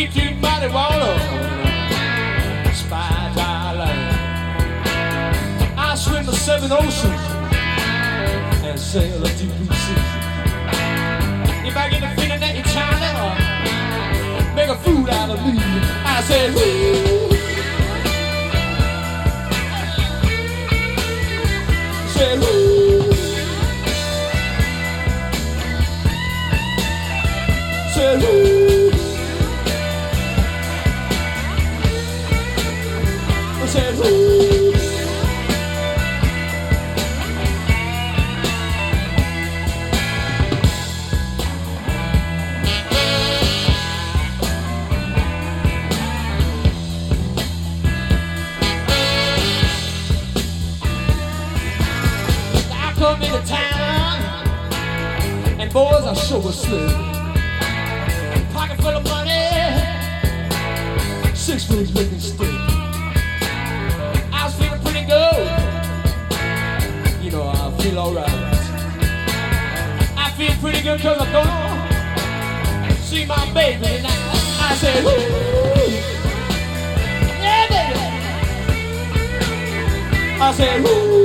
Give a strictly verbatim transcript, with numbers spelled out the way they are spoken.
to marijuana, Spice Island. I swim the seven oceans and sail a deep blue sea. If I get the feeling that you're trying to make a fool out of me, I said, ooh. Said, ooh. Said, ooh. Said, ooh. Come into town, and boys, I sure was slick. Pocket full of money, six foot licking stick. I was feeling pretty good, you know I feel alright. I feel pretty good cause I'm gonna see my baby tonight. I said, ooh, yeah baby. I said, ooh.